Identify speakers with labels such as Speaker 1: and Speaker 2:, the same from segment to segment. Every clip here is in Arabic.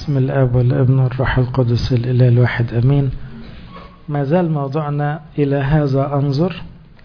Speaker 1: باسم الآب والابن والروح القدس الإله الواحد أمين. ما زال موضوعنا إلى هذا أنظر.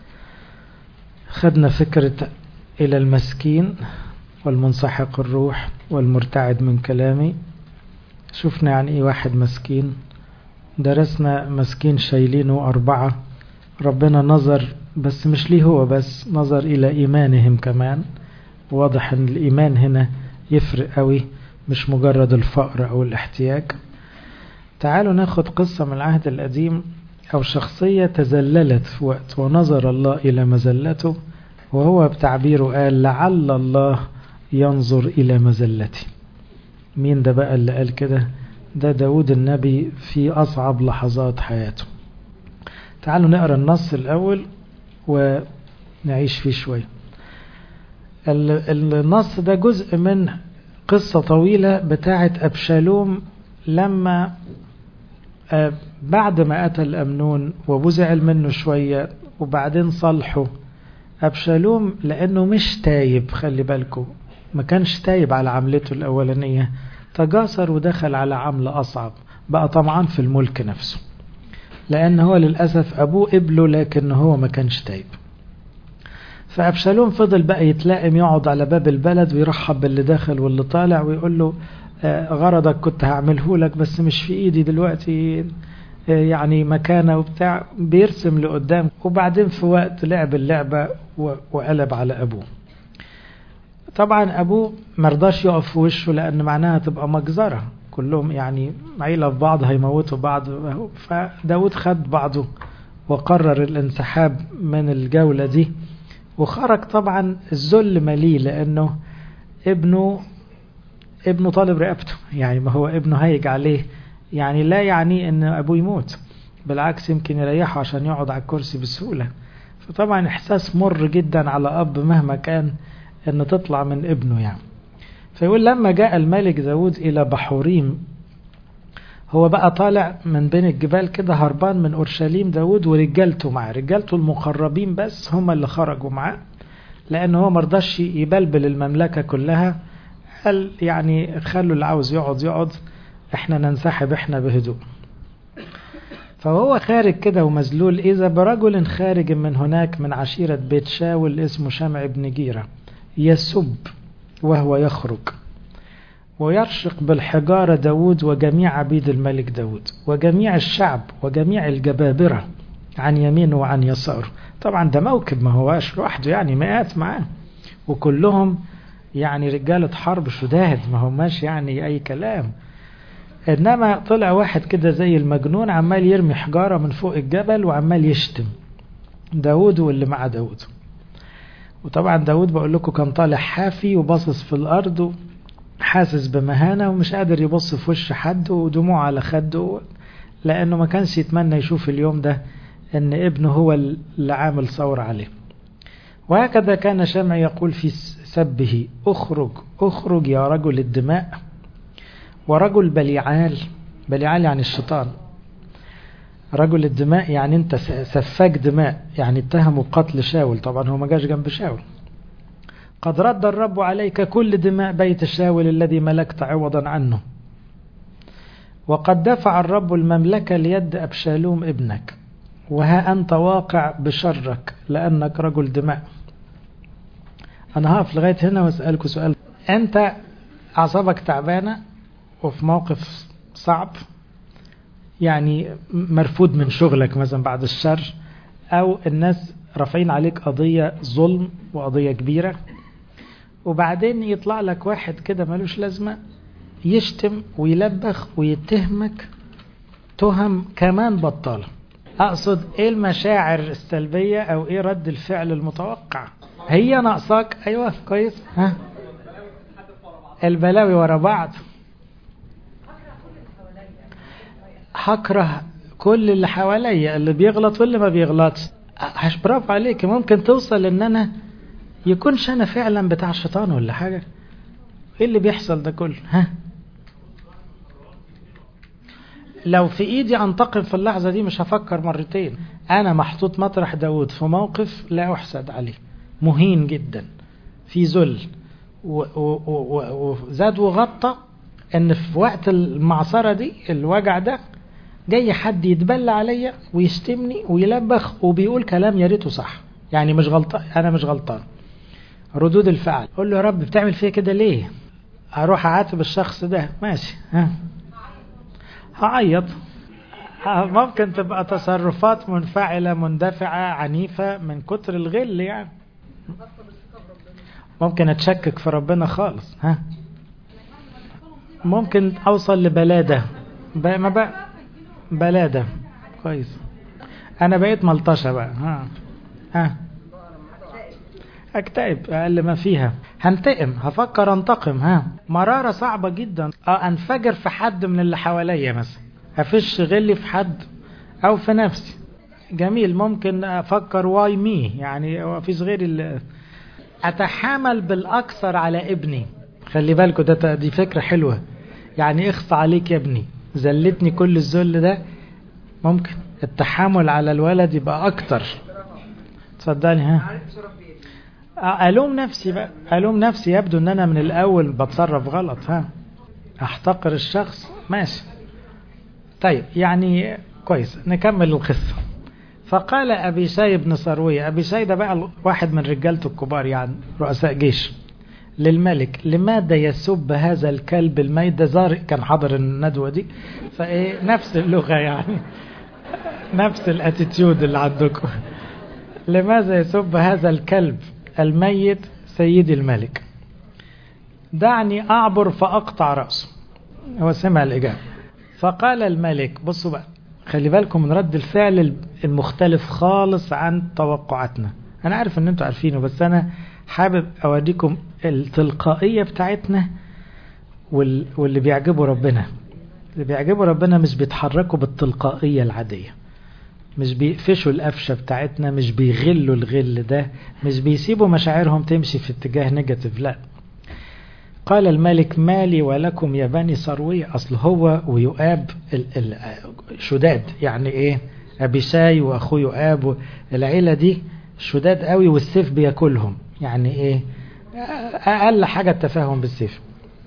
Speaker 1: خدنا فكرة إلى المسكين والمنسحق الروح والمرتعد من كلامي. شفنا يعني إيه واحد مسكين. درسنا مسكين شايلينه 4. ربنا نظر بس مش ليه هو بس، نظر إلى إيمانهم كمان. واضح أن الإيمان هنا يفرق قوي، مش مجرد الفقر أو الاحتياج. تعالوا ناخد قصة من العهد القديم أو شخصية تزللت في وقت ونظر الله إلى مزلته، وهو بتعبيره قال لعل الله ينظر إلى مزلتي. مين ده بقى اللي قال كده؟ ده داود النبي في أصعب لحظات حياته. تعالوا نقرأ النص الأول ونعيش فيه شوية. النص ده جزء من قصة طويلة بتاعة أبشالوم، لما بعد ما قتل أمنون وبزعل منه شوية وبعدين صلحه أبشالوم، لأنه مش تايب. خلي بالكم، ما كانش تايب على عملته الأولانية، تجاسر ودخل على عملة أصعب، بقى طمعان في الملك نفسه، لأن هو للأسف أبوه قبله لكن هو ما كانش تايب. فأبشالوم فضل بقى يتلائم، يقعد على باب البلد ويرحب باللي داخل واللي طالع ويقول له غرضك كنت هعمله لك بس مش في ايدي دلوقتي، يعني مكانه وبتاع، بيرسم لقدام. وبعدين في وقت لعب اللعبة وقلب على أبوه. طبعا أبوه مرضاش يقف في وشه، لأن معناها تبقى مجزرة، كلهم يعني عيلة في بعض هيموتوا بعض. فداود خد بعضه وقرر الانسحاب من الجولة دي، وخرج. طبعا الذل مليه، لأنه ابنه طالب رقبته، يعني ما هو ابنه هيج عليه، يعني لا يعني ان ابوه يموت، بالعكس يمكن يريحه عشان يقعد على الكرسي بسهولة. فطبعا احساس مر جدا على اب مهما كان ان تطلع من ابنه يعني. فيقول لما جاء الملك داود الى بحوريم، هو بقى طالع من بين الجبال كده هربان من اورشليم داود ورجالته معاه، رجالته المقربين بس هم اللي خرجوا معاه، لانه هو مرضاش يبلبل المملكة كلها. قال يعني خلوا اللي عاوز يقعد، احنا ننسحب احنا بهدوء. فهو خارج كده ومزلول، اذا برجل خارج من هناك من عشيرة بيت شاول اسمه شمع بن جيرة يسب وهو يخرج ويرشق بالحجارة داود وجميع عبيد الملك داود وجميع الشعب وجميع الجبابرة عن يمينه وعن يساره. طبعا ده موكب، ما هواش لوحده، يعني مئات معاه، وكلهم يعني رجالة حرب شداد، ما هماش يعني أي كلام. إنما طلع واحد كده زي المجنون عمال يرمي حجارة من فوق الجبل وعمال يشتم داود واللي مع داود. وطبعا داود بقول لكم كان طالع حافي وباصص في الأرض وحاسس بمهانة ومش قادر يبص في وش حد ودموع على خده، لأنه ما كانش يتمنى يشوف اليوم ده إن ابنه هو اللي عامل ثورة عليه. وهكذا كان شمع يقول في سبه اخرج اخرج يا رجل الدماء ورجل بليعال. بليعال يعني الشيطان، رجل الدماء يعني انت سفاك دماء، يعني اتهموا بقتل شاول. طبعا هو ما جاش جنب شاول. قد رد الرب عليك كل دماء بيت شاول الذي ملكت عوضا عنه، وقد دفع الرب المملكة ليد أبشالوم ابنك، وها أنت واقع بشرك لأنك رجل دماء. أنا هقف لغاية هنا وأسألكوا سؤال. أنت أعصابك تعبانة وفي موقف صعب، يعني مرفوض من شغلك مثلا بعد الشر، أو الناس رافعين عليك قضية ظلم وقضية كبيرة، وبعدين يطلع لك واحد كده ملوش لازمة يشتم ويلبخ ويتهمك تهم كمان بطالة. أقصد إيه المشاعر السلبية أو إيه رد الفعل المتوقع؟ هي ناقصاك؟ أيوة كويس. ها البلاوي ورا بعض. هكره كل اللي حواليا، اللي بيغلط واللي ما بيغلطش. برافو عليك. ممكن توصل ان انا يكونش انا فعلا بتاع الشيطان ولا حاجة. ايه اللي بيحصل ده كله؟ ها لو في ايدي انتقم في اللحظة دي مش هفكر مرتين. انا محطوط مطرح داود في موقف لا احسد عليه، مهين جدا، في ذل وزاد وغطى ان في وقت المعصرة دي الوجع ده جاي حد يتبلى عليا ويشتمني ويلبخ وبيقول كلام يا ريته صح، يعني مش غلطان، انا مش غلطان. ردود الفعل، قول له يا رب بتعمل فيا كده ليه؟ اروح اعاتب الشخص ده، ماشي، هعيط. ممكن تبقى تصرفات منفعلة مندفعة عنيفة من كتر الغل يعني. ممكن اتشكك في ربنا خالص. ممكن اوصل لبلادة ما بقى بلادة. كويس، انا بقيت ملطشة بقى. اكتئب اقل ما فيها، هنتقم، هفكر انتقم. مرارة صعبة جدا. انفجر في حد من اللي حواليا مثلا، افش غلي في حد او في نفسي. جميل، ممكن افكر واي مي، يعني مفيش غير اتحامل بالاكثر على ابني. خلي بالكم دي فكرة حلوة، يعني اخص عليك يا ابني، زلتني كل الذل ده، ممكن التحامل على الولد يبقى اكتر. تصدقني ألوم نفسي بقى، ألوم نفسي، يبدو ان انا من الاول بتصرف غلط. احتقر الشخص، ماشي. طيب يعني كويس، نكمل القصة. فقال أبيشاي بن سروية، أبيشاي ده بقى واحد من رجالته الكبار يعني رؤساء جيش، للملك: لماذا يسب هذا الكلب الميت؟ ده زار كان حضر الندوة دي، فايه نفس اللغة يعني نفس الاتيتيود اللي عندكم. لماذا يسب هذا الكلب الميت سيدي الملك؟ دعني أعبر فأقطع رأسه. هو سمع الإجابة. فقال الملك، بصوا بقى، خلي بالكم من رد الفعل المختلف خالص عن توقعاتنا. أنا عارف أن أنتوا عارفينه، بس أنا حابب أوريكم التلقائية بتاعتنا واللي بيعجبوا ربنا. اللي بيعجبوا ربنا مش بيتحركوا بالتلقائية العادية، مش بيقفشوا القفشة بتاعتنا، مش بيغلوا الغل ده، مش بيسيبوا مشاعرهم تمشي في اتجاه نيجاتيف، لا. قال الملك: مالي ولكم يا بني سروية. أصل هو ويؤاب شداد، يعني إيه؟ أبيشاي وأخوه يؤاب العيلة دي شداد قوي، والسيف بياكلهم، يعني إيه؟ أقل حاجة التفاهم بالسيف.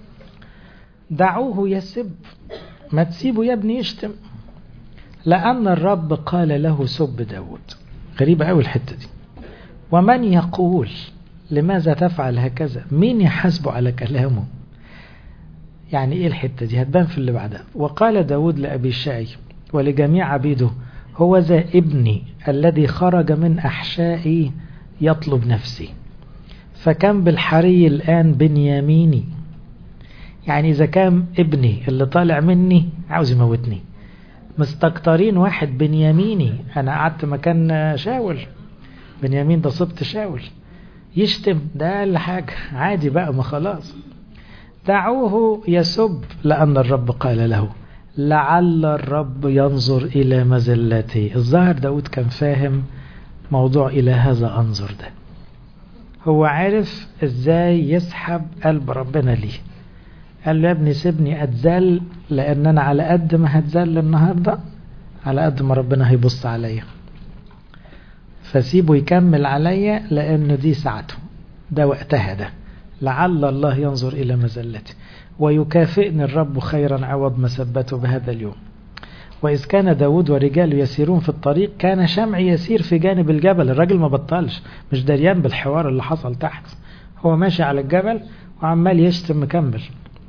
Speaker 1: دعوه يسب، ما تسيبه يا ابني يشتم، لأن الرب قال له سب داود. غريبة قوي الحتة دي. ومن يقول لماذا تفعل هكذا؟ مين يحاسبه على كلامه؟ يعني ايه الحتة دي؟ هتبان في اللي بعدها. وقال داود لأبيشاي ولجميع عبيده: هو ذا ابني الذي خرج من أحشائي يطلب نفسي، فكم بالحري الآن بنياميني. يعني إذا كان ابني اللي طالع مني عاوز يموتني، مستكترين واحد بنياميني، أنا قعدت مكان شاول، بنيامين ده صبت شاول، يشتم، ده أقل حاجة، عادي بقى، ما خلاص. دعوه يسب، لأن الرب قال له: لعل الرب ينظر إلى مزلتي. الظاهر داود كان فاهم موضوع إلى هذا أنظر ده، هو عارف إزاي يسحب قلب ربنا ليه. قال له: يا ابني سيبني أتذل، لأن أنا على قد ما هتذل النهاردة على قد ما ربنا هيبص عليا، فسيبه يكمل عليا، لأن دي ساعته، ده وقتها، ده لعل الله ينظر إلى مزلتي ويكافئني الرب خيرا عوض مسبته بهذا اليوم. وإذ كان داود ورجاله يسيرون في الطريق، كان شمعي يسير في جانب الجبل. الراجل ما بطلش، مش دريان بالحوار اللي حصل تحت، هو ماشي على الجبل وعمال يشتم مكمل.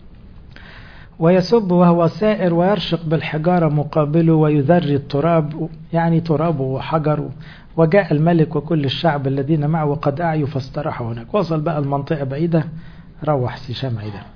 Speaker 1: ويسب وهو سائر ويرشق بالحجارة مقابله ويذري التراب، يعني ترابه وحجر. وجاء الملك وكل الشعب الذين معه وقد أعيوا فاستراحوا هناك. وصل بقى المنطقة بعيدة، روح سي شمعي ده.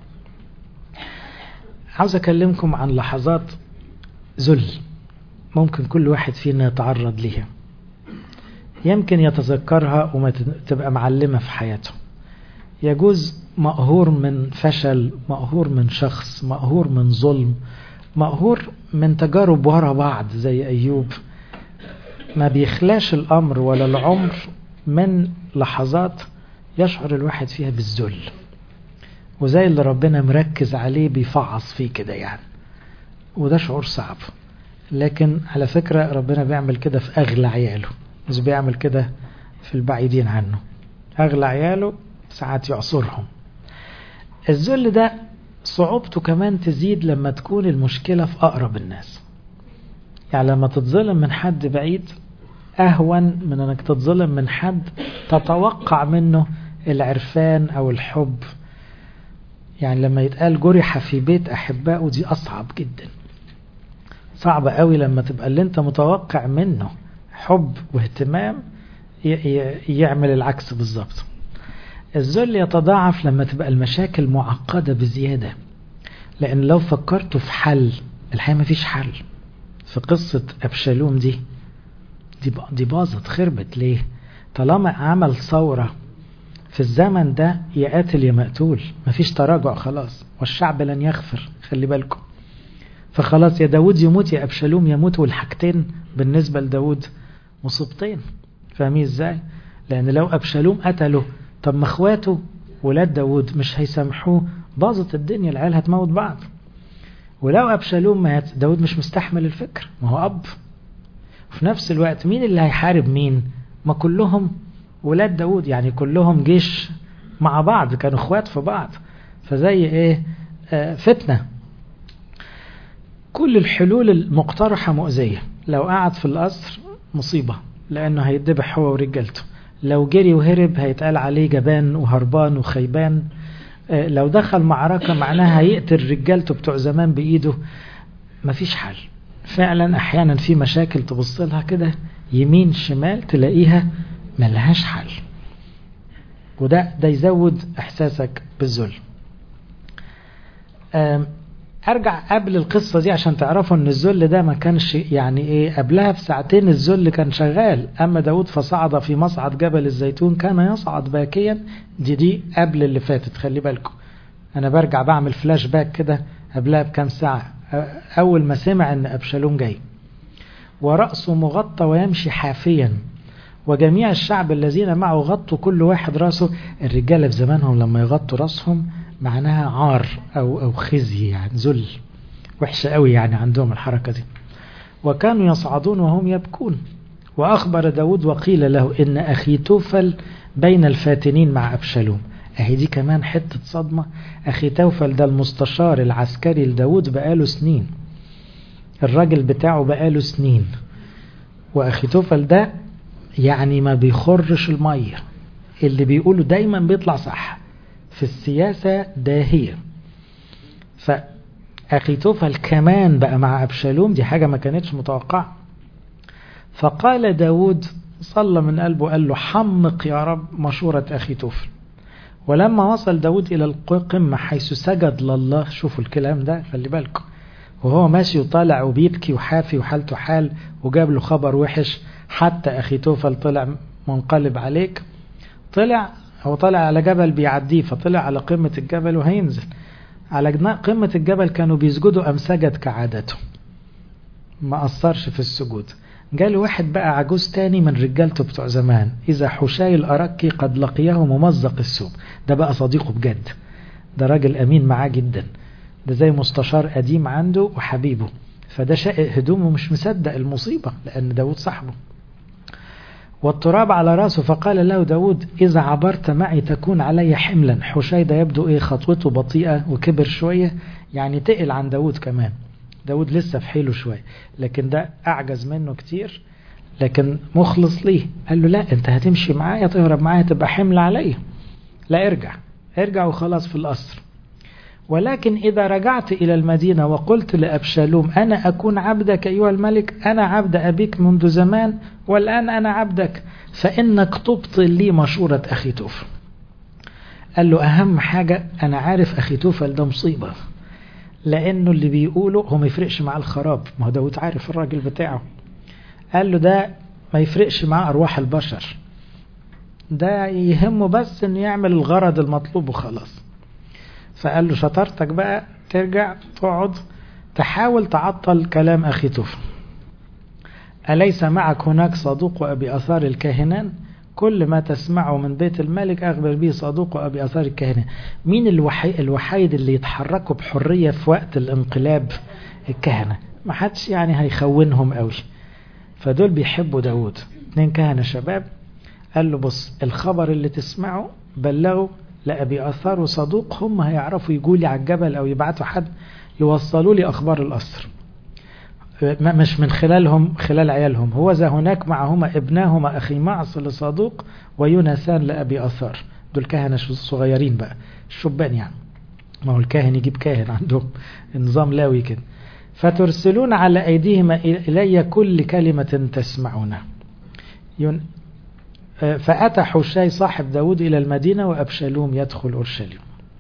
Speaker 1: عاوز أكلمكم عن لحظات ذل ممكن كل واحد فينا يتعرض ليها، يمكن يتذكرها وما تبقى معلمة في حياته. يجوز مقهور من فشل، مقهور من شخص، مقهور من ظلم، مقهور من تجارب ورا بعض زي أيوب. ما بيخلاش الأمر ولا العمر من لحظات يشعر الواحد فيها بالذل، وزي اللي ربنا مركز عليه بيفعص فيه كده يعني، وده شعور صعب. لكن على فكرة ربنا بيعمل كده في أغلى عياله، مش بيعمل كده في البعيدين عنه. أغلى عياله ساعات يعصرهم. الذل ده صعوبته كمان تزيد لما تكون المشكلة في أقرب الناس. يعني لما تتظلم من حد بعيد أهون من أنك تتظلم من حد تتوقع منه العرفان أو الحب. يعني لما يتقال جرح في بيت أحبائه دي أصعب جدا، صعب قوي لما تبقى اللي انت متوقع منه حب واهتمام يعمل العكس بالظبط. الذل يتضاعف لما تبقى المشاكل معقدة بزيادة، لأن لو فكرتوا في حل الحقيقة مفيش حل. في قصة أبشالوم دي باظت خربت ليه؟ طالما عمل ثورة في الزمن ده يا قاتل يا مقتول، مفيش تراجع خلاص، والشعب لن يغفر، خلي بالكم. فخلاص يا داود يموت يا أبشالوم يموت، والحاجتين بالنسبة لداود مصيبتين. فاهمين ازاي؟ لأن لو أبشالوم قتله طب ما اخواته ولاد داود مش هيسامحوه، باظت الدنيا، العيال هتموت بعض. ولو أبشالوم مات داود مش مستحمل الفكر، ما هو أب. وفي نفس الوقت مين اللي هيحارب مين؟ ما كلهم ولاد داود، يعني كلهم جيش مع بعض، كانوا اخوات في بعض، فزي ايه فتنة. كل الحلول المقترحة مؤذية. لو قعد في القصر مصيبة لأنه هيدبح هو ورجالته، لو جري وهرب هيتقال عليه جبان وهربان وخيبان، لو دخل معركة معناها هيقتل رجالته بتوع زمان بإيده. مفيش حل فعلا. أحيانا في مشاكل تبص لها كده يمين شمال تلاقيها ملهاش حل، وده يزود إحساسك بالذل. أرجع قبل القصة دي عشان تعرفوا أن الذل ده ما كانش يعني إيه، قبلها بساعتين الذل كان شغال. أما داود فصعد في مصعد جبل الزيتون كان يصعد باكيا، دي قبل اللي فاتت، خلي بالكم. أنا برجع بعمل فلاش باك كده قبلها بكام ساعة. أول ما سمع أن أبشالوم جاي ورأسه مغطى ويمشي حافيا وجميع الشعب الذين معه غطوا كل واحد رأسه. الرجالة في زمانهم لما يغطوا رأسهم معناها عار أو خزي، يعني ذل، وحشة قوي يعني عندهم الحركة دي. وكانوا يصعدون وهم يبكون. وأخبر داود وقيل له إن أخيتوفل بين الفاتنين مع أبشالوم. أهي دي كمان حتة صدمة. أخيتوفل ده المستشار العسكري لداود بقاله سنين، الراجل بتاعه بقاله سنين، وأخيتوفل ده يعني ما بيخرش المية، اللي بيقوله دايما بيطلع صح، في السياسة داهية. فأخيتوفل كمان بقى مع أبشالوم، دي حاجة ما كانتش متوقعة. فقال داود صلى من قلبه قال له حمق يا رب مشورة أخيتوفل. ولما وصل داود إلى القمة حيث سجد لله، شوفوا الكلام ده خلي بالكم، وهو ماشي وطالع وبيبكي وحافي وحالته حال، وجاب له خبر وحش، حتى أخيتوفل طلع منقلب عليك. هو طلع على جبل بيعديه، فطلع على قمة الجبل وهينزل على قمة الجبل. كانوا بيسجدوا أم سجد كعادته، ما قصرش في السجود. جاله واحد بقى عجوز تاني من رجالته بتوع زمان، إذا حشاي الأركي قد لقيه ممزق السوم. ده بقى صديقه بجد، ده راجل أمين معاه جدا، ده زي مستشار قديم عنده وحبيبه. فده شائق هدومه مش مصدق المصيبة لأن داود صاحبه. والتراب على رأسه. فقال له داود إذا عبرت معي تكون علي حملا. حشاي ده يبدو خطوته بطيئة وكبر شوية، يعني تقل عن داود كمان. داود لسه في حيله شوية، لكن ده أعجز منه كتير، لكن مخلص ليه. قال له لا، أنت هتمشي معايا تهرب معايا تبقى حمل علي، لا ارجع وخلاص في القصر. ولكن إذا رجعت إلى المدينة وقلت لأبشالوم أنا أكون عبدك أيها الملك، أنا عبد أبيك منذ زمان والآن أنا عبدك، فإنك تبطل لي مشورة أخيتوفل. قال له أهم حاجة أنا عارف أخيتوفل ده مصيبة، لأنه اللي بيقوله هو ما يفرقش مع الخراب. ما هو داود عارف الراجل بتاعه. قال له ده ما يفرقش مع أرواح البشر، ده يهمه بس أنه يعمل الغرض المطلوب وخلاص. فقال له شطارتك بقى ترجع تقعد تحاول تعطل كلام أخيتوفل. أليس معك هناك صدوق أبي أثار الكاهنان؟ كل ما تسمعه من بيت الملك أخبر به صدوق أبي أثار الكاهنان. مين الوحيد اللي يتحركوا بحرية في وقت الانقلاب؟ الكهنة. ما حدش يعني هيخونهم قوي، فدول بيحبوا داود. 2 كهنة شباب. قال له بص، الخبر اللي تسمعه بلغه لأبي أثار وصدوق هم هيعرفوا يجولي على الجبل أو يبعتوا حد يوصلوا لي أخبار القصر، مش من خلالهم، خلال عيالهم. هو ذا هناك معهما ابناهما أخي معص لصدوق ويوناثان لأبي أثار. دول كهنة صغيرين بقى، الشبان يعني، ما هو الكاهن يجيب كاهن عندهم نظام لاوي كده. فترسلون على أيديهما إلي كل كلمة تسمعونها. فأتى حشاي صاحب داود إلى المدينة وأبشالوم يدخل أورشليم.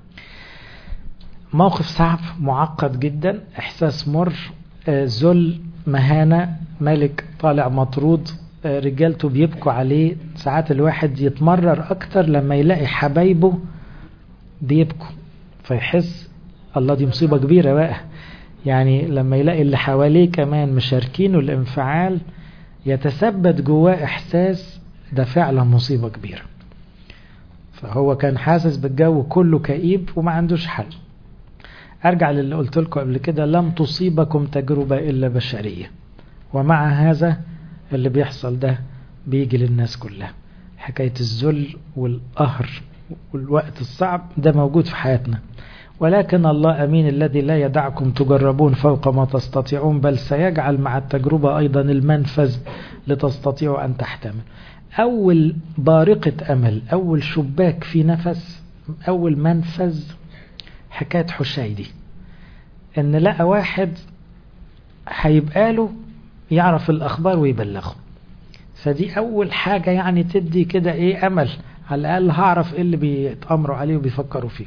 Speaker 1: موقف صعب معقد جدا، إحساس مر، ذل، مهانة، ملك طالع مطرود، رجالته بيبكوا عليه. ساعات الواحد يتمرر أكتر لما يلاقي حبايبه بيبكوا فيحس الله دي مصيبة كبيرة بقى. يعني لما يلاقي اللي حواليه كمان مشاركينه الانفعال يتثبت جواه إحساس ده فعلا مصيبة كبيرة. فهو كان حاسس بالجو كله كئيب وما عندوش حل. أرجع للي قلت لكم قبل كده، لم تصيبكم تجربة إلا بشرية، ومع هذا اللي بيحصل ده بيجي للناس كلها. حكاية الذل والقهر والوقت الصعب ده موجود في حياتنا، ولكن الله أمين الذي لا يدعكم تجربون فوق ما تستطيعون، بل سيجعل مع التجربة أيضا المنفذ لتستطيعوا أن تحتمل. أول بارقة أمل، أول شباك في نفس، أول منفذ حكاية حشاي دي، إن لقى واحد هيبقى له يعرف الأخبار ويبلغه. فدي أول حاجة يعني تدي كده إيه أمل، على الأقل هعرف إيه اللي بيتأمروا عليه وبيفكروا فيه.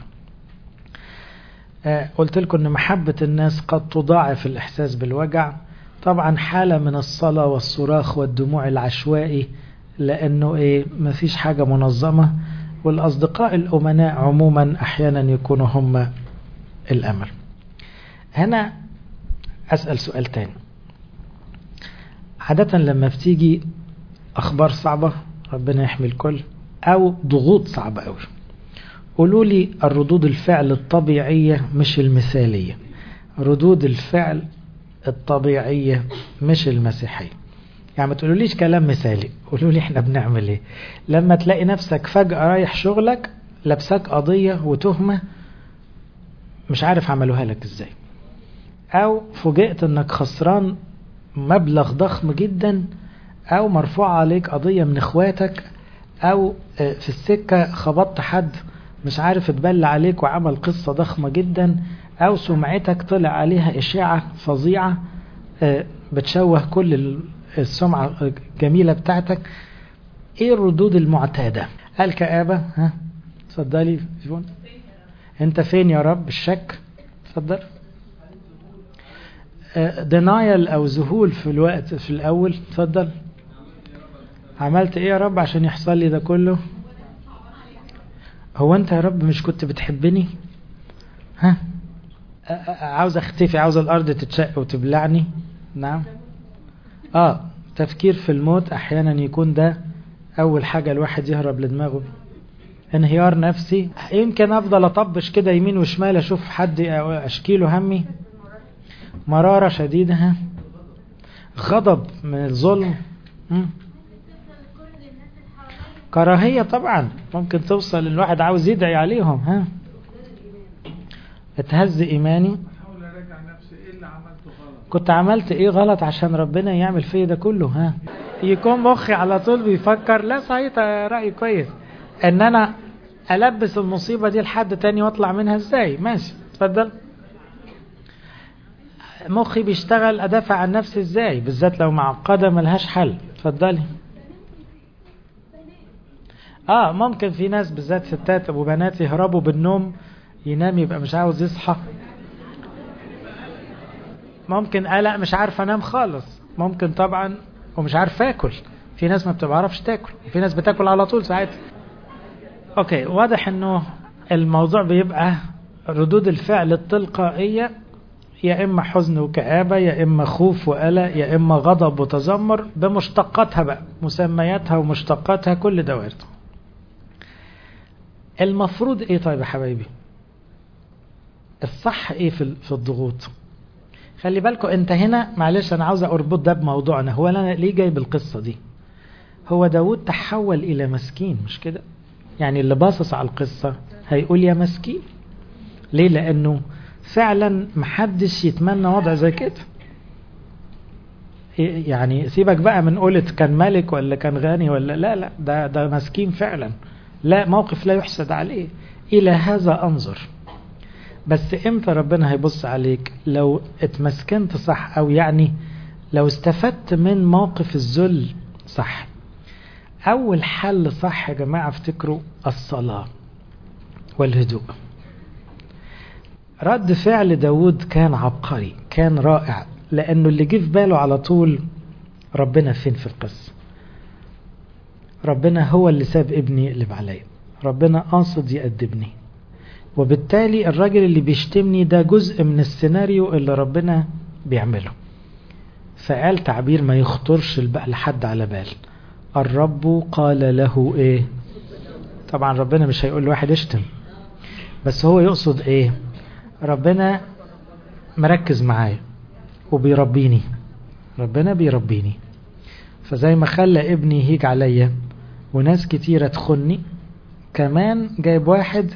Speaker 1: قلت لكم إن محبة الناس قد تضاعف الإحساس بالوجع. طبعا حالة من الصلاة والصراخ والدموع العشوائي، لأنه إيه مفيش حاجة منظمة، والأصدقاء الأمناء عموما أحيانا يكونوا هم الأمل. هنا أسأل سؤال تاني. عادة لما بتيجي أخبار صعبة، ربنا يحمي الكل، أو ضغوط صعبة أوي، قولوا لي الردود الفعل الطبيعية مش المثالية، ردود الفعل الطبيعية مش المسيحية. يعني ما تقولوليش كلام مثالي، قولوا لي احنا بنعمل ايه لما تلاقي نفسك فجأة رايح شغلك لابسك قضية وتهمة مش عارف عملوها لك ازاي، او فوجئت انك خسران مبلغ ضخم جدا، او مرفوع عليك قضية من اخواتك، او في السكة خبطت حد مش عارف اتبلى عليك وعمل قصة ضخمة جدا، او سمعتك طلع عليها اشاعة فظيعة بتشوه كل السمعة الجميلة بتاعتك. ايه الردود المعتادة؟ الكآبة، ها اتفضلي فيون. انت فين يا رب؟ الشك، اتفضل. دينايل او ذهول في الوقت في الاول، اتفضل. عملت ايه يا رب عشان يحصل لي ده كله؟ هو انت يا رب مش كنت بتحبني؟ ها عاوز اختفي، عاوز الارض تتشق وتبلعني. نعم. تفكير في الموت احيانا يكون ده اول حاجة الواحد يهرب لدماغه. انهيار نفسي، يمكن افضل اطبش كده يمين وشمال اشوف حد اشكيله همي. مرارة شديدة، غضب من الظلم، كراهية طبعا ممكن توصل الواحد عاوز يدعي عليهم. اتهز ايماني، كنت عملت ايه غلط عشان ربنا يعمل فيه ده كله؟ يكون مخي على طول بيفكر لا صحيح رأي كويس ان انا البس المصيبة دي لحد تاني واطلع منها ازاي. ماشي اتفضل. مخي بيشتغل ادافع عن نفسي ازاي، بالذات لو معقدة ملهاش حل. اتفضلي. ممكن في ناس بالذات ستات وبنات يهربوا بالنوم، ينام يبقى مش عاوز يصحى. ممكن لا مش عارف انام خالص. ممكن طبعا ومش عارف اكل، في ناس ما بتعرفش تاكل، في ناس بتاكل على طول ساعات. اوكي، واضح انه الموضوع بيبقى ردود الفعل التلقائية، يا اما حزن وكآبة، يا اما خوف وقلق، يا اما غضب وتذمر، بمشتقاتها بقى، مسمياتها ومشتقاتها، كل ده وارد. المفروض ايه طيب يا حبايبي؟ الصح ايه في الضغوط؟ خلي بالكم انت هنا، معلش انا عاوز اربط ده بموضوعنا. هو انا ليه جايب القصة دي؟ هو داود تحول الى مسكين مش كده؟ يعني اللي باصص على القصة هيقول يا مسكين. ليه؟ لأنه فعلا محدش يتمنى وضع زي كده. يعني سيبك بقى من قولة كان ملك ولا كان غني ولا لا، ده مسكين فعلا، لا موقف لا يحسد عليه. إلى هذا أنظر. بس امتى ربنا هيبص عليك؟ لو اتمسكنت صح، او يعني لو استفدت من موقف الذل صح. اول حل صح يا جماعة افتكروا الصلاة والهدوء. رد فعل داود كان عبقري، كان رائع، لانه اللي جه في باله على طول ربنا فين في القصة. ربنا هو اللي ساب ابني يقلب عليا، ربنا قاصد يأدبني، وبالتالي الراجل اللي بيشتمني ده جزء من السيناريو اللي ربنا بيعمله. فقال تعبير ما يخطرش لحد على بال، الرب قال له ايه. طبعا ربنا مش هيقول لواحد اشتم، بس هو يقصد ايه؟ ربنا مركز معايا وبيربيني، ربنا بيربيني. فزي ما خلى ابني يهيج عليا وناس كتيرة تخني، كمان جايب واحد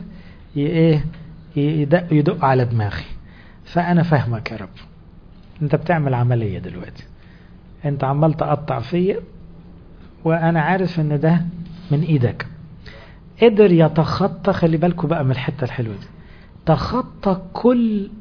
Speaker 1: يدق على دماغي. فأنا فاهمك يا رب، انت بتعمل عملية دلوقتي، انت عمال تقطع فيا، وأنا عارف ان ده من ايدك. قدر يتخطى، خلي بالكم بقى من الحتة الحلوة دي، تخطى كل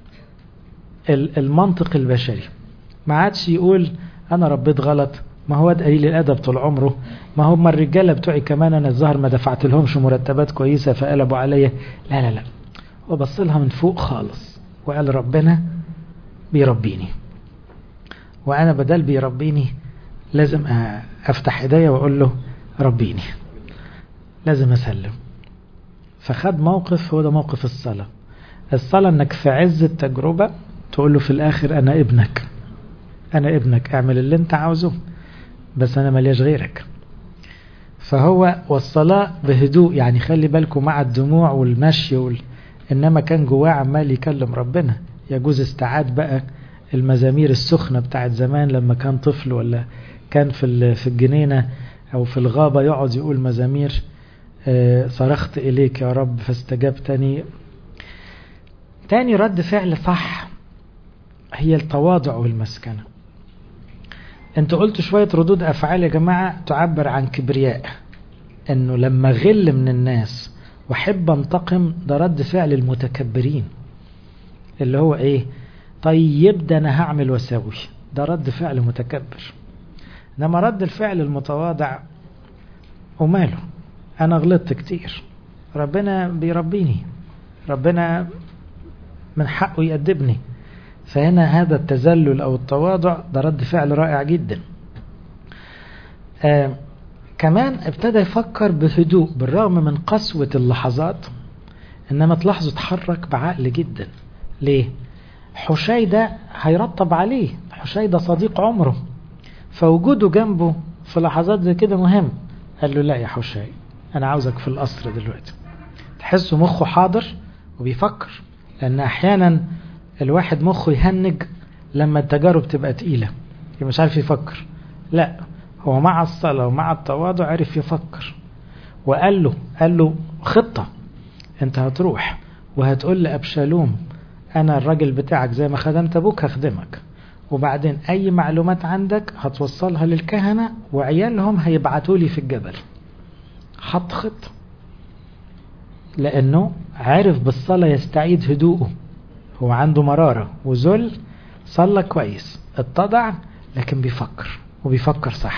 Speaker 1: المنطق البشري. ما عادش يقول انا ربيت غلط، ما هو ده قليل الادب طول عمره، ما هم الرجاله بتوعي كمان انا الظاهر ما دفعت لهمش مرتبات كويسه فقلبوا عليا. لا لا لا، هو بص لها من فوق خالص وقال ربنا بيربيني، وانا بدل بيربيني لازم افتح ايديا واقول له ربيني، لازم اسلم. فخد موقف، هو ده موقف الصلاه. الصلاه انك في عز التجربه تقول له في الاخر انا ابنك، انا ابنك، اعمل اللي انت عاوزه بس انا ملياش غيرك. فهو والصلاة بهدوء، يعني خلي بالكم مع الدموع والمشي انما كان جواه عمال يكلم ربنا. يجوز استعاد بقى المزامير السخنة بتاعت زمان لما كان طفل، ولا كان في الجنينة او في الغابة يقعد يقول مزامير، صرخت اليك يا رب فاستجبتني. تاني رد فعل صح هي التواضع والمسكنة. انتوا قلتوا شوية ردود افعال يا جماعة تعبر عن كبرياء، انه لما غل من الناس وحب انتقم، ده رد فعل المتكبرين اللي هو ايه، طيب ده انا هعمل واسوي، ده رد فعل متكبر. انما رد الفعل المتواضع وماله، انا غلطت كتير، ربنا بيربيني، ربنا من حقه يأدبني. فهنا هذا التذلل أو التواضع ده رد فعل رائع جدا. كمان ابتدى يفكر بهدوء بالرغم من قسوة اللحظات، إنما تلاحظوا تحرك بعقل جدا. ليه؟ حشي ده هيرطب عليه، حشي ده صديق عمره، فوجوده جنبه في لحظات زي كده مهم. قال له لا يا حشي، أنا عاوزك في القصر دلوقتي. تحسوا مخه حاضر وبيفكر، لأن أحيانا الواحد مخه يهنج لما التجارب تبقى تقيلة، مش عارف يفكر. لا، هو مع الصلاة ومع التواضع عرف يفكر، وقال له خطة، انت هتروح وهتقول لأبشالوم انا الراجل بتاعك زي ما خدمت ابوك هخدمك، وبعدين اي معلومات عندك هتوصلها للكهنة وعيالهم هيبعتوا لي في الجبل. حط خطة، لانه عارف بالصلاة يستعيد هدوءه. هو عنده مرارة وذل، صلى كويس، اتضع، لكن بيفكر وبيفكر صح.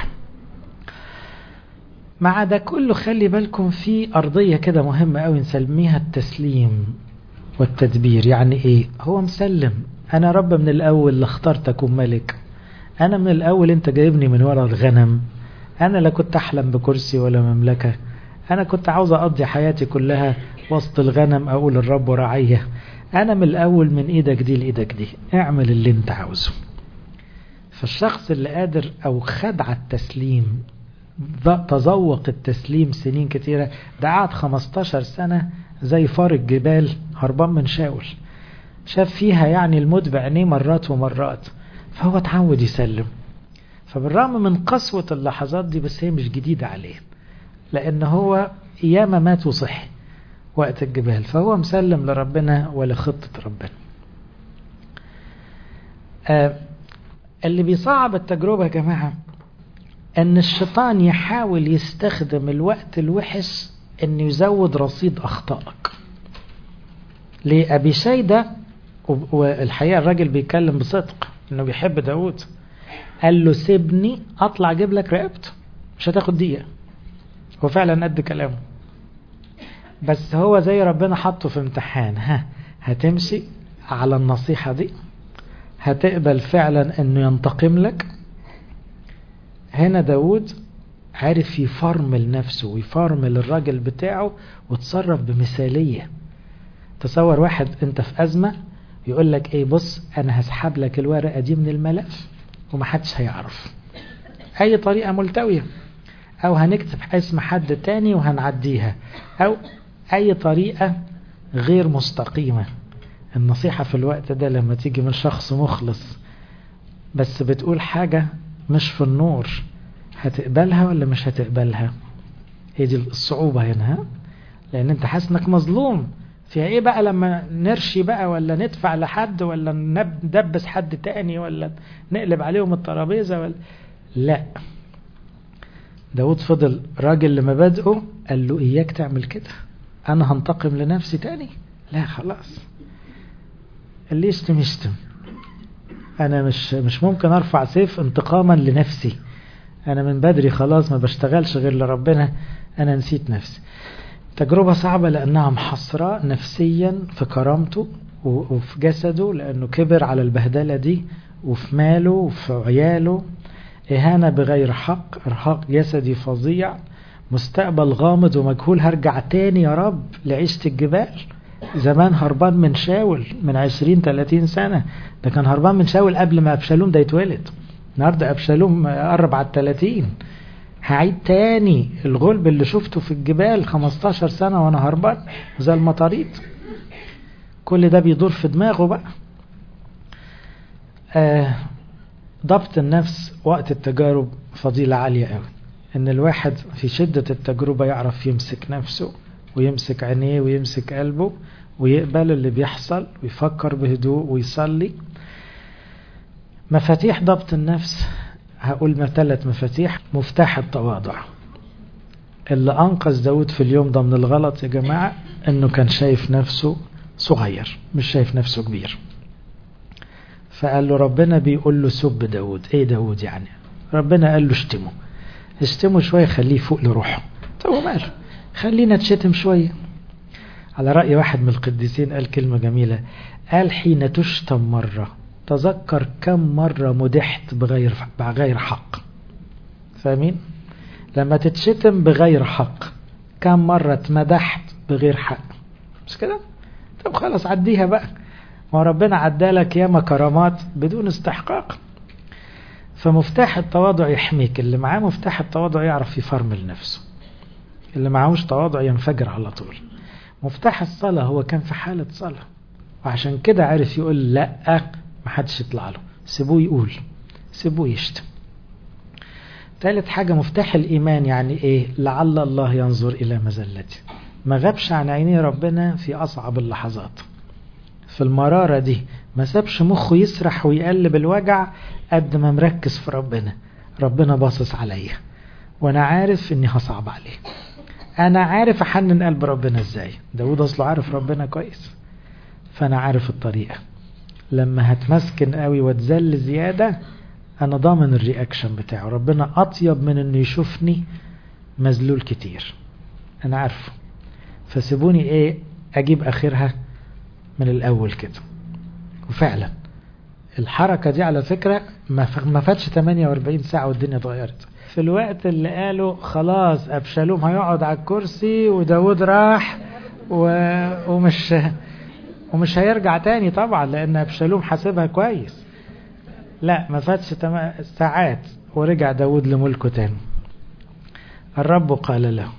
Speaker 1: مع ده كله خلي بالكم في أرضية كده مهمة قوي نسميها التسليم والتدبير. يعني ايه؟ هو مسلم، انا رب من الاول اللي اخترتك ملك، انا من الاول انت جايبني من وراء الغنم، انا لا كنت احلم بكرسي ولا مملكة، انا كنت عاوز اقضي حياتي كلها وسط الغنم اقول الرب رعيه، انا من الاول من ايدك دي لايدك دي، اعمل اللي انت عاوزه. فالشخص اللي قادر او خدع التسليم، تذوق التسليم سنين كتيرة، ده قعد 15 سنة زي فار الجبال هربان من شاول، شاف فيها يعني الموت بعينيه مرات ومرات، فهو اتعود يسلم. فبالرغم من قسوة اللحظات دي، بس هي مش جديدة عليه، لأن هو ياما مات وصحي وقت الجبال، فهو مسلم لربنا ولخطة ربنا. اللي بيصعب التجربة يا جماعة ان الشيطان يحاول يستخدم الوقت الوحش ان يزود رصيد اخطائك. ليه؟ ابي شيدة، والحقيقة الراجل بيتكلم بصدق انه بيحب داود، قال له سيبني اطلع اجيب لك رقبته، مش هتاخد دقيقة. هو فعلا قد كلامه، بس هو زي ربنا حطه في امتحان، هتمشي على النصيحة دي؟ هتقبل فعلا انه ينتقم لك؟ هنا داود عارف يفرمل نفسه ويفرمل الراجل بتاعه وتصرف بمثالية. تصور واحد انت في أزمة يقول لك ايه، بص انا هسحب لك الورقة دي من الملف ومحدش هيعرف، اي طريقة ملتوية، او هنكتب اسم حد تاني وهنعديها، او اي طريقة غير مستقيمة. النصيحة في الوقت ده لما تيجي من شخص مخلص بس بتقول حاجة مش في النور، هتقبلها ولا مش هتقبلها؟ هي دي الصعوبة هنا، لان انت حاسس انك مظلوم. فيها ايه بقى لما نرشي بقى، ولا ندفع لحد، ولا ندبس حد تاني، ولا نقلب عليهم الترابيزة، ولا لا. داود فضل راجل لمبادئه، قال له اياك تعمل كده، انا هنتقم لنفسي تاني؟ لا خلاص، اللي يشتم يشتم، انا مش ممكن ارفع سيف انتقاما لنفسي. انا من بدري خلاص ما بشتغلش غير لربنا، انا نسيت نفسي. تجربة صعبة لانها محصرة نفسيا في كرامته وفي جسده، لانه كبر على البهدلة دي، وفي ماله وفي عياله، اهانة بغير حق، ارهاق جسدي فظيع، مستقبل غامض ومجهول. هرجع تاني يا رب لعيشة الجبال؟ زمان هربان من شاول من 20-30 سنة، ده كان هربان من شاول قبل ما أبشالوم ده يتولد. النهاردة أبشالوم قرب على 30. هعيد تاني الغلب اللي شفته في الجبال 15 سنة وانا هربان زي المطاريد. كل ده بيدور في دماغه بقى. ضبط النفس وقت التجارب فضيلة عالية قوي، ان الواحد في شدة التجربة يعرف يمسك نفسه ويمسك عينيه ويمسك قلبه ويقبل اللي بيحصل ويفكر بهدوء ويصلي. مفاتيح ضبط النفس هقول 3 مفاتيح. مفتاح التواضع. اللي أنقذ داود في اليوم ده من الغلط يا جماعة انه كان شايف نفسه صغير، مش شايف نفسه كبير. فقال له ربنا بيقول له سب داود. ايه داود يعني؟ ربنا قال له اشتمه شوية خليه فوق لروحه. طب وماله، خلينا نشتم شوية. على رأي واحد من القديسين قال كلمة جميلة، قال حين تشتم مرة تذكر كم مرة مدحت بغير حق. فاهمين؟ لما تتشتم بغير حق كم مرة اتمدحت بغير حق، مش كده؟ طب خلاص عديها بقى، ما ربنا عدالك ياما كرامات بدون استحقاق. فمفتاح التواضع يحميك. اللي معاه مفتاح التواضع يعرف يفرمل نفسه، اللي معهوش تواضع ينفجر على طول. مفتاح الصلاة هو كان في حالة صلاة، وعشان كده عارف يقول لا، محدش يطلع له، سيبوه يقول، سيبوه يشتم. 3 حاجة مفتاح الإيمان. يعني إيه؟ لعل الله ينظر إلى مزلتي. ما غابش عن عينيه ربنا في أصعب اللحظات، في المرارة دي ما سابش مخه يسرح ويقلب الوجع قد ما مركز في ربنا. ربنا باصص عليا وانا عارف اني هصعب عليه، انا عارف احنن قلب ربنا ازاي. داود اصله عارف ربنا كويس، فانا عارف الطريقة. لما هتمسكن قوي واتذل زيادة انا ضامن الرياكشن بتاعه. ربنا اطيب من انه يشوفني مذلول كتير، انا عارفه. فسيبوني ايه اجيب اخرها من الاول كده. وفعلا الحركة دي على فكرة ما فاتش 48 ساعة والدنيا اتغيرت. في الوقت اللي قالوا خلاص أبشالوم هيقعد على الكرسي وداود راح ومش هيرجع تاني طبعا، لأن أبشالوم حاسبها كويس. لا، ما فاتش ساعات ورجع داود لملكه تاني. الرب قال له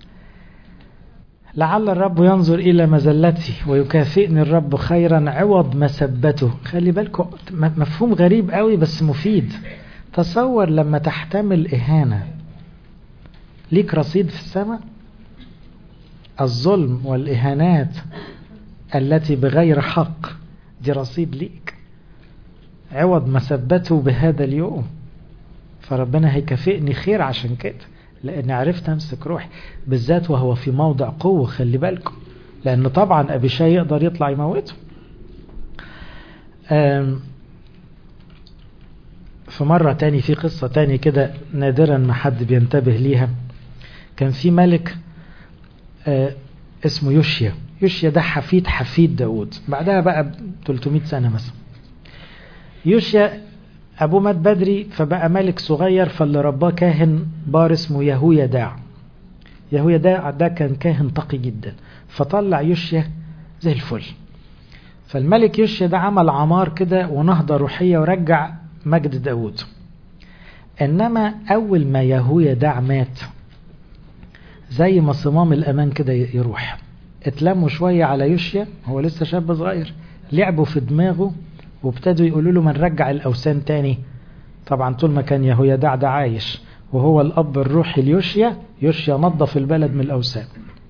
Speaker 1: لعل الرب ينظر إلى مزلتي ويكافئني الرب خيرا عوض مسبته. خلي بالكم مفهوم غريب قوي بس مفيد. تصور لما تحتمل إهانة ليك رصيد في السماء. الظلم والإهانات التي بغير حق دي رصيد ليك، عوض ما ثبته بهذا اليوم. فربنا هيكافئني خير عشان كده، لأني عرفت أمسك روحي، بالذات وهو في موضع قوة. خلي بالكم، لأن طبعا أبي شاي يقدر يطلع يموته. في مرة تاني، في قصة تاني كده نادرا ما حد بينتبه ليها. كان في ملك اسمه يوشيا. يوشيا ده حفيد داود، بعدها بقى 300 سنة مثلا. يوشيا أبوه مات بدري فبقى ملك صغير، فاللي رباه كاهن بار اسمه يهويداع. يهويداع ده كان كاهن تقي جدا، فطلع يوشيا زي الفل. فالملك يوشيا ده عمل عمار كده ونهضة روحية ورجع مجد داود. إنما أول ما يهويداع مات، زي ما صمام الأمان كده يروح، اتلموا شوية على يوشيا، هو لسه شاب صغير، لعبوا في دماغه وابتدوا يقولوا له ما نرجع الأوثان تاني. طبعا طول ما كان يهويداع ده عايش وهو الأب الروحي ليوشيا، يوشيا نظف البلد من الأوثان.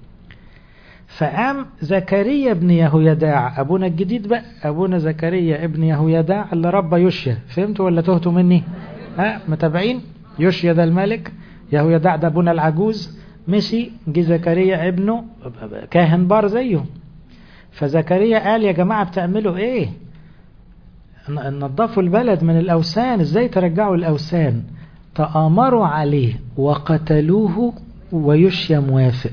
Speaker 1: فقام زكريا ابن يهويداع، أبونا الجديد بقى، أبونا زكريا ابن يهويداع اللي ربى يوشيا. فهمتوا ولا تهتوا مني؟ متابعين؟ يوشيا ده الملك، يهويداع ده أبونا العجوز، مشي جه زكريا ابنه كاهن بار زيه. فزكريا قال يا جماعة بتعملوا ايه؟ نظفوا البلد من الأوثان، ازاي ترجعوا الأوثان؟ تآمروا عليه وقتلوه ويوشيا موافق.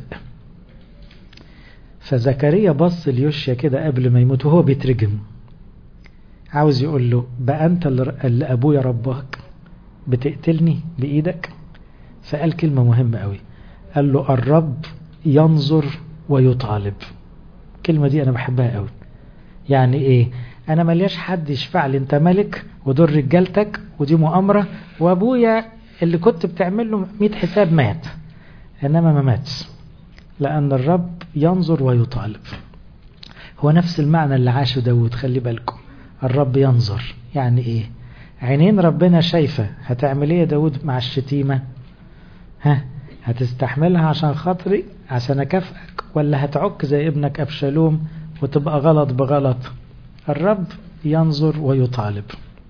Speaker 1: فزكريا بص ليوشيا كده قبل ما يموت وهو بيترجم، عاوز يقول له بقى انت اللي ابويا رباك بتقتلني بإيدك؟ فقال كلمة مهمة قوي، قال له الرب ينظر ويطالب. الكلمة دي انا بحبها قوي. يعني ايه؟ انا ملياش حد يشفع لي، انت ملك ودول رجالتك ودي مؤامرة، وابويا اللي كنت بتعمل له 100 حساب مات، انما ما ماتش، لان الرب ينظر ويطالب. هو نفس المعنى اللي عاشه داود. خلي بالكم، الرب ينظر يعني ايه؟ عينين ربنا شايفة. هتعمل ايه يا داود مع الشتيمة؟ هتستحملها عشان خاطري عشان اكافئك، ولا هتعك زي ابنك أبشالوم وتبقى غلط بغلط؟ الرب ينظر ويطالب.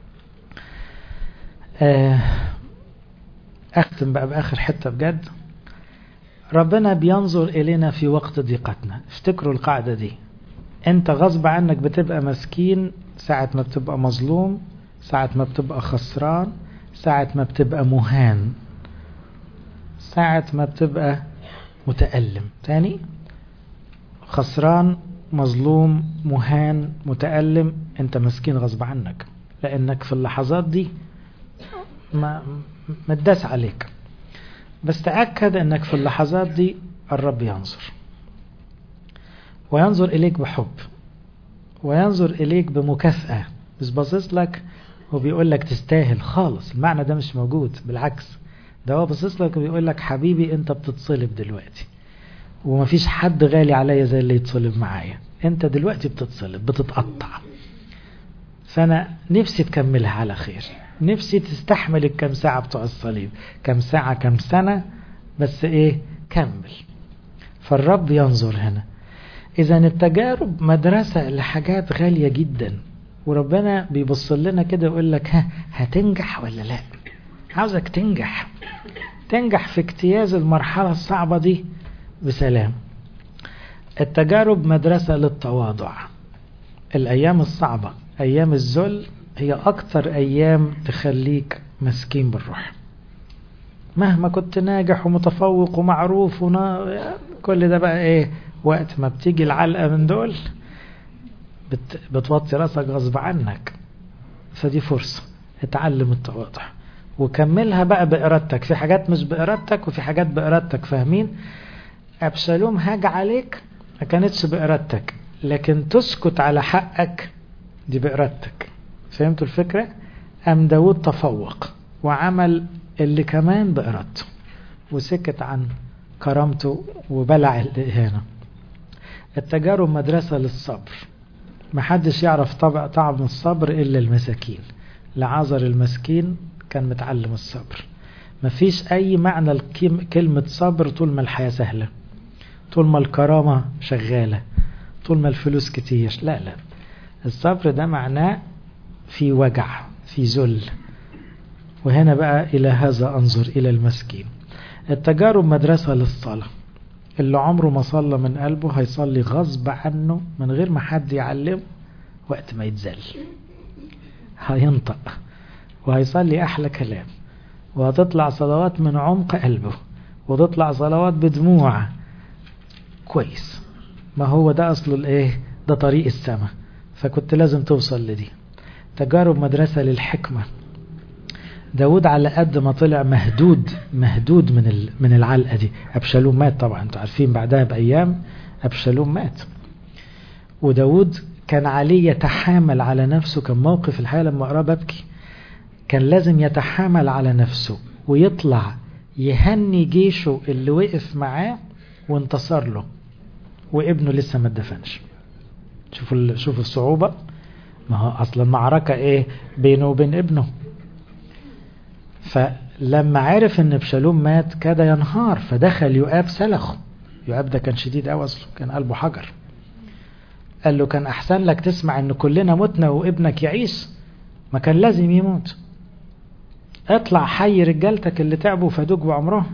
Speaker 1: أختم بقى بآخر حتة بجد. ربنا بينظر إلينا في وقت ضيقتنا. افتكروا القاعدة دي، انت غصب عنك بتبقى مسكين ساعة ما بتبقى مظلوم، ساعة ما بتبقى خسران، ساعة ما بتبقى مهان، ساعة ما بتبقى متألم. تاني، خسران، مظلوم، مهان، متألم، انت مسكين غصب عنك، لانك في اللحظات دي ما تداس عليك. بس تأكد انك في اللحظات دي الرب ينظر، وينظر اليك بحب، وينظر اليك بمكافأة. مش باصص لك وبيقول لك تستاهل خالص، المعنى ده مش موجود، بالعكس ده هو باصص لك وبيقول لك حبيبي انت بتتصلب دلوقتي، ومفيش حد غالي عليا زي اللي يتصلب معايا، انت دلوقتي بتتصلب بتتقطع، فانا نفسي تكملها على خير، نفسي تستحمل الكم ساعة بتوع الصليب، كم ساعة كم سنة، بس ايه، كمل. فالرب ينظر هنا. اذا التجارب مدرسة لحاجات غالية جدا، وربنا بيبص لنا كده ويقول لك هتنجح ولا لا؟ عاوزك تنجح في اجتياز المرحلة الصعبة دي بسلام. التجارب مدرسة للتواضع. الأيام الصعبة، أيام الذل، هي أكتر أيام تخليك مسكين بالروح. مهما كنت ناجح ومتفوق ومعروف كل ده بقى إيه؟ وقت ما بتيجي العلقة من دول بتوطي راسك غصب عنك. فدي فرصة اتعلم التواضع وكملها بقى بإرادتك. في حاجات مش بإرادتك وفي حاجات بإرادتك، فاهمين؟ أبشالوم هاج عليك ما كانتش بإرادتك، لكن تسكت على حقك دي بإرادتك. فهمتوا الفكرة؟ أم داود تفوق وعمل اللي كمان بإرادته وسكت عن كرامته وبلع الإهانة. التجارب مدرسة للصبر. محدش يعرف طعم الصبر إلا المساكين. لعازر المسكين كان متعلم الصبر. مفيش أي معنى كلمة صبر طول ما الحياة سهلة، طول ما الكرامة شغالة، طول ما الفلوس كتير. لا لا، الصبر ده معناه في وجع، في ذل. وهنا بقى إلى هذا أنظر إلى المسكين. التجارب مدرسة للصلاة. اللي عمره ما صلى من قلبه هيصلي غصب عنه من غير ما حد يعلمه. وقت ما يتزل هينطق وهيصلي أحلى كلام، وهتطلع صلوات من عمق قلبه، وتطلع صلوات بدموع. كويس، ما هو ده أصل الإيه؟ ده طريق السماء. فكنت لازم توصل لدي. تجارب مدرسة للحكمة. داود على قد ما طلع مهدود من العلقة دي. أبشالوم مات طبعا، انتوا عارفين بعدها بأيام أبشالوم مات. وداود كان عليه يتحامل على نفسه. كان موقف الحياة لما أقرأ ببكي. كان لازم يتحامل على نفسه ويطلع يهني جيشه اللي وقف معاه وانتصر له، وابنه لسه ما اتدفنش. شوفوا الصعوبة. ما هو أصلا معركة إيه بينه وبين ابنه. فلما عرف ان ابشالوم مات كاد ينهار، فدخل يؤاب سلخه. يؤاب ده كان شديد قوي اصله، كان قلبه حجر. قال له كان احسن لك تسمع ان كلنا متنا وابنك يعيش، ما كان لازم يموت. اطلع حي رجالتك اللي تعبوا فدوك بعمرهم.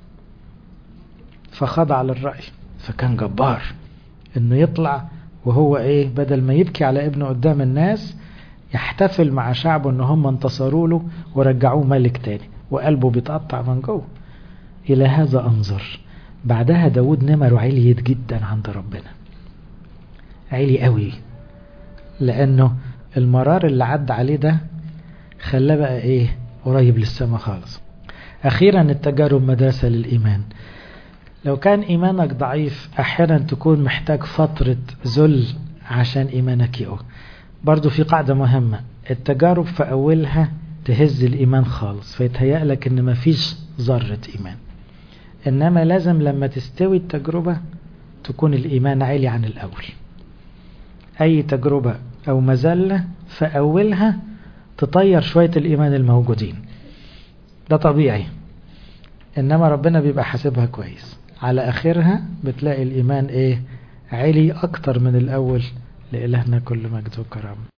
Speaker 1: فخضع للرأي. فكان جبار انه يطلع وهو ايه، بدل ما يبكي على ابنه قدام الناس يحتفل مع شعبه ان هم انتصروا له ورجعوه ملك تاني، وقلبه بيتقطع من جوه. الى هذا انظر. بعدها داود نمره عليت جدا عند ربنا، عالي قوي، لانه المرار اللي عدى عليه ده خلاه بقى ايه، قريب للسماء خالص. اخيرا التجارب مدرسة للايمان. لو كان ايمانك ضعيف احيانا تكون محتاج فترة ذل عشان ايمانك يقوى. برضو في قاعدة مهمة، التجارب في أولها تهز الإيمان خالص، فيتهيأ لك إن مفيش ذرة إيمان. إنما لازم لما تستوي التجربة تكون الإيمان عالي عن الأول. أي تجربة أو مزلة في أولها تطير شوية الإيمان الموجودين، ده طبيعي. إنما ربنا بيبقى حاسبها كويس، على آخرها بتلاقي الإيمان إيه، عالي أكتر من الأول. لإلهنا كل مجد وكرامة.